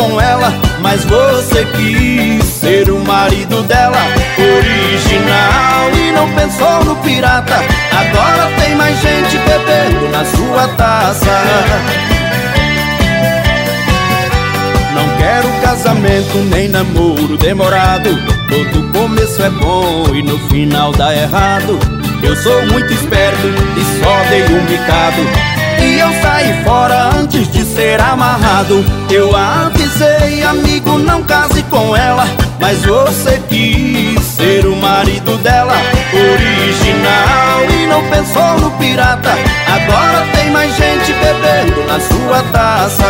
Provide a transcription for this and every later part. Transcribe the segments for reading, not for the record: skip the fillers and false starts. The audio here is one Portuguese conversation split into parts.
com ela, mas você quis ser o marido dela. Original e não pensou no pirata. Agora tem mais gente bebendo na sua taça. Não quero casamento nem namoro demorado. Todo começo é bom e no final dá errado. Eu sou muito esperto e só dei um bicado, e eu saí fora antes de ser amarrado. Eu avisei, amigo, não case com ela, mas você quis ser o marido dela. Original e não pensou no pirata. Agora tem mais gente bebendo na sua taça.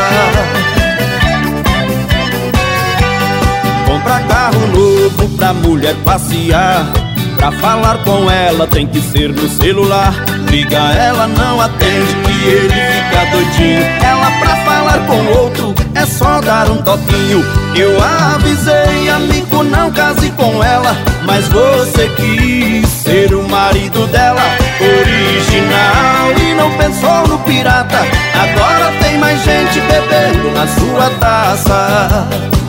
Compra carro novo pra mulher passear. Pra falar com ela tem que ser no celular. Liga, ela não atende e ele fica doidinho. Ela pra falar com outro é só dar um toquinho. Eu avisei, amigo, não case com ela, mas você quis ser o marido dela. Original e não pensou no pirata. Agora tem mais gente bebendo na sua taça.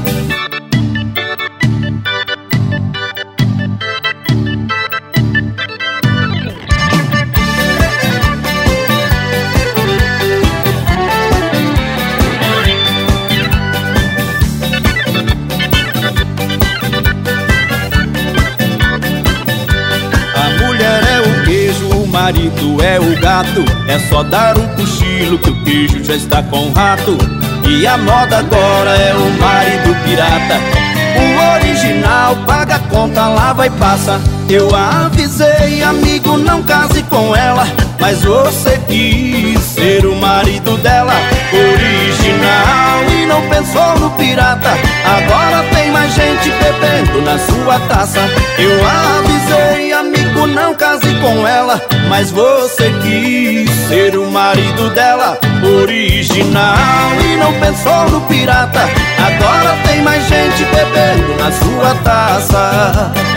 O marido é o gato, é só dar um cochilo que o queijo já está com rato. E a moda agora é o marido pirata. O original paga a conta, lava e passa. Eu avisei, amigo, não case com ela, mas você quis ser o marido dela. Original e não pensou no pirata. Agora tem mais gente bebendo na sua taça. Eu avisei, amigo, não case com ela, mas você quis ser o marido dela. Original e não pensou no pirata. Agora tem mais gente bebendo na sua taça.